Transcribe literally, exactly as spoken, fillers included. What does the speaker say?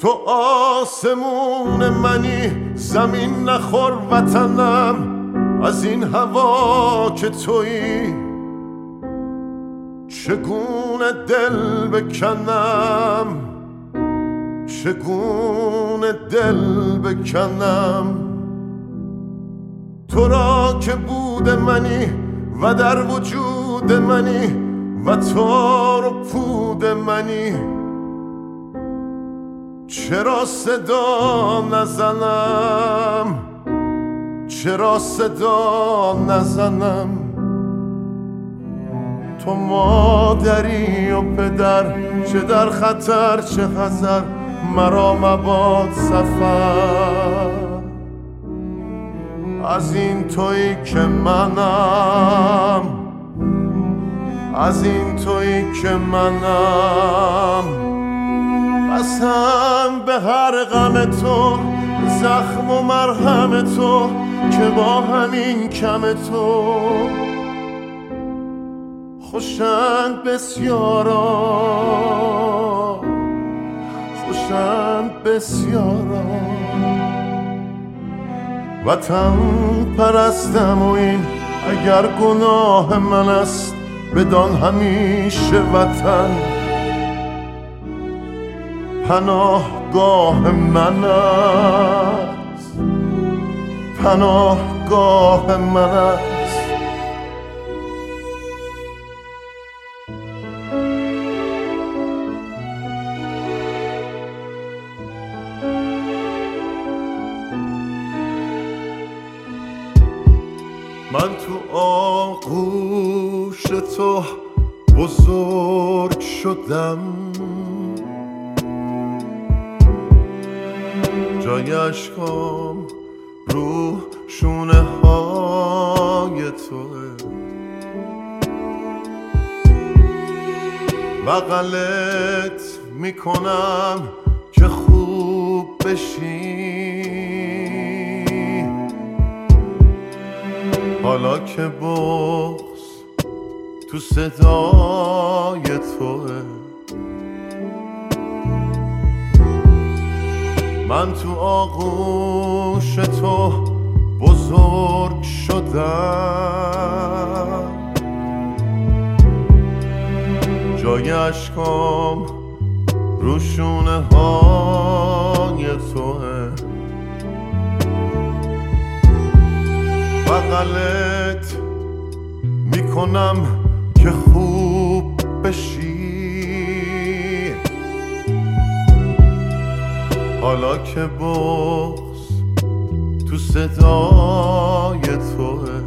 تو آسمون منی، زمین نخور وطنم، از این هوا که تویی چگونه دل بکنم، چگونه دل بکنم. تو را که بود منی و در وجود منی و تار و پود منی، چرا صدا نزنم، چرا صدا نزنم. تو مادری و پدر، چه در خطر چه حذر، مرا مباد سفر. از این تویی که منم، از این تویی که منم. قسم به هر غم تو، زخم و مرهم تو، که با همین کم تو خوشند بسیارا، خوشند بسیارا. وطن پرستم و این اگر گناه من است، بدان همیشه وطن پناهگاه من است، پناهگاه من است. من تو آغوش تو بزرگ شدم، جای اشکام رو شونه های توه. بغلت میکنم که خوب بشی، حالا که بغض تو صدای توه. من تو آغوش تو بزرگ شدم، جای اشکام رو شونه های توه. بغلت میکنم که خوب بشی، حالا که بغض تو صدای توه.